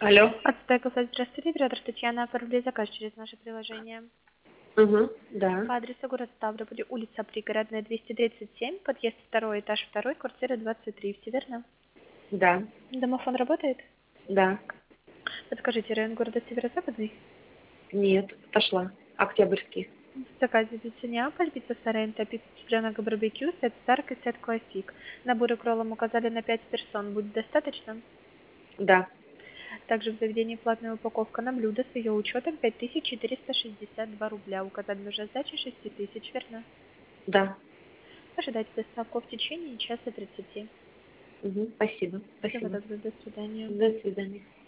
Алло. Отстойка, здравствуйте, оператор Татьяна, оформили заказ через наше приложение. Угу, да, По адресу город Ставрополь, улица Пригородная, 237, подъезд 2, этаж 2, квартира 23, все верно? да, Домофон работает? да. Подскажите, район города Северо-Западный? Нет, отошла. Октябрьский. В заказе пицца Неаполь, пицца Соренто, пицца цыпленок и барбекю, сет Старк и сет Классик. Наборы кроллом указали на 5 персон, будет достаточно? Да, Также в заведении платная упаковка на блюдо с ее учетом 5462 рубля. Указали уже сдачи 6000, верно? да. Ожидайте доставку в течение часа 30. Угу, спасибо, Всего спасибо. доброго, до свидания. До свидания.